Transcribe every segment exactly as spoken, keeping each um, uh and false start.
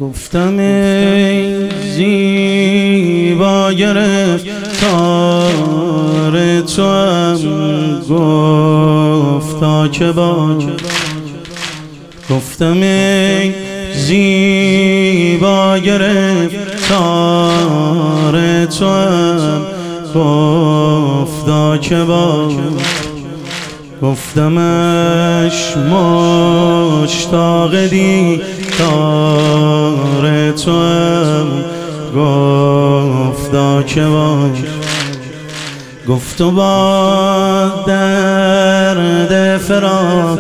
گفتم ای زیبا گرفتار توام، گفتا که باش. گفتم ای زیبا گرفتار توام، گفتا که باش. گفتمش مشتاق دیدار توام، گفتا که باش. گفت و با درد فراق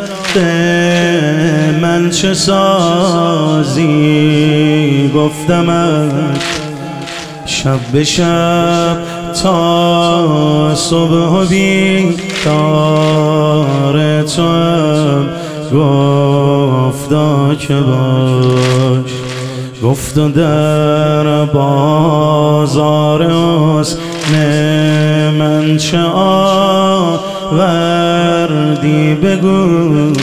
من چه سازی، گفتمش شب به شب تا صبح و بیدار توام، گفتا که باش. گفت و در بازار حسن من چه آوردی بگو،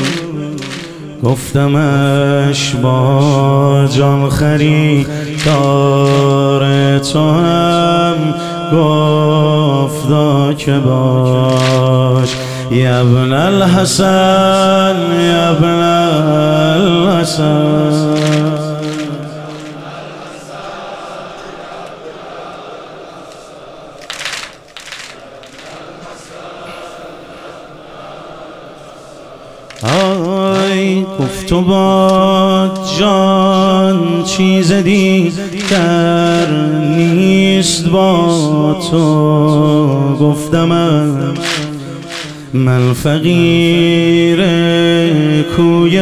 گفتمش با جان خریدار توام، گفتا که باش. یا ابن الحسن یا ابن الحسن، آی گفت و با جان چیز دیگر نیست با تو، گفتمم من فقیر کوی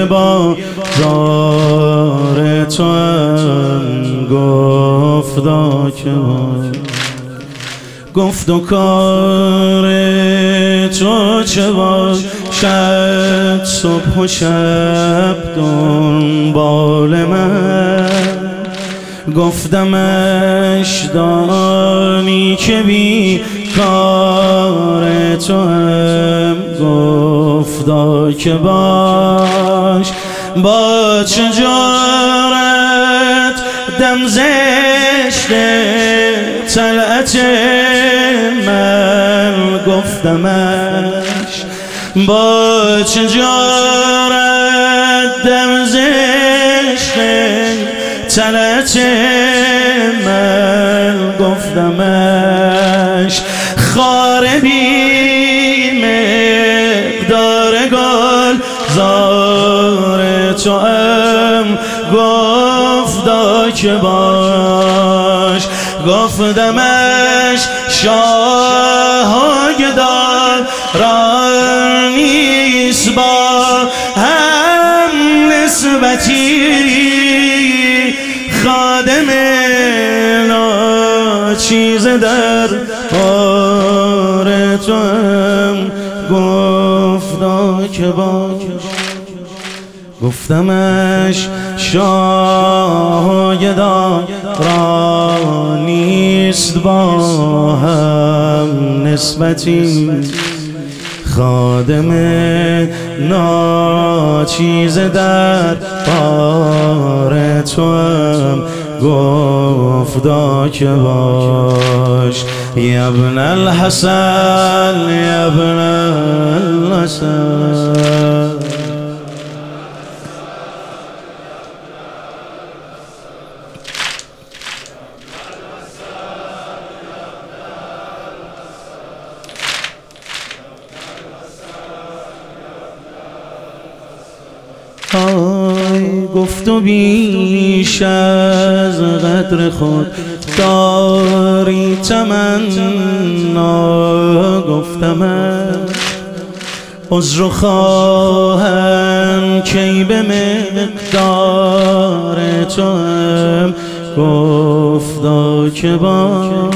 بازار توام، گفتا که باش. گفت و کار تو چه باشد صبح و شب دنبال من، گفتمش دانی که بی کار تو هم، گفتا که باش. با چه جرأت دم زشت طلعت من، گفتمش با چه جرأت دم زشت طلعت من، گفتمش خار بی مقدار گل زار تو هم، گفتا که باش. گفتمش شاه و گداران نیست با هم نسبتی، خادم ناچیز در بار تو هم، گفتا که باش. گفتمش شاه و گداران نیست با هم نسبتی، خادم ناچیز در بار تو هم، گفتا که باش. یا ابن الحسن یا ابن الحسن، آی گفت و بیش از قدر خود داری تمنا، گفتمش عذر خواهم کی به مقدار تو هم، گفتا که باش.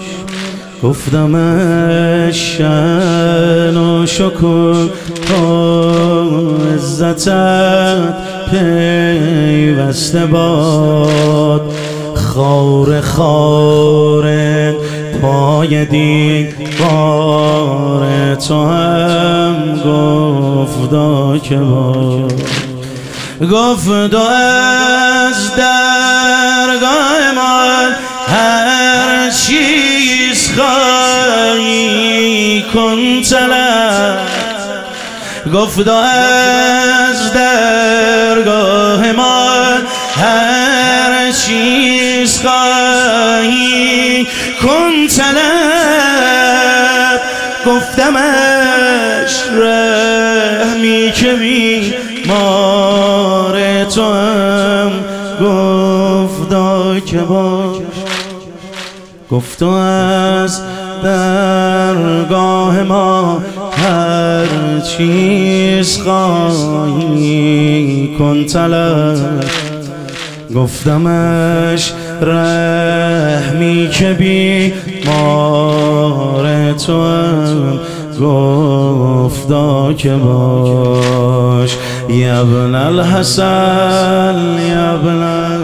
گفتمش شأن و شکر و عزتت پیوسته باد، خار خار پای دیوار تو هم، گفتا که باش. گفت از در کن طلب گفت از درگاه ما هر چیز خواهی کن طلب گفتمش رحمی که بیمار تو هم گفتا که باش گفت از درگاه ما هر چیز خواهی کن طلب گفتمش رحمی که بیمار تو هم گفتا که باش یا ابن الحسن یا ابن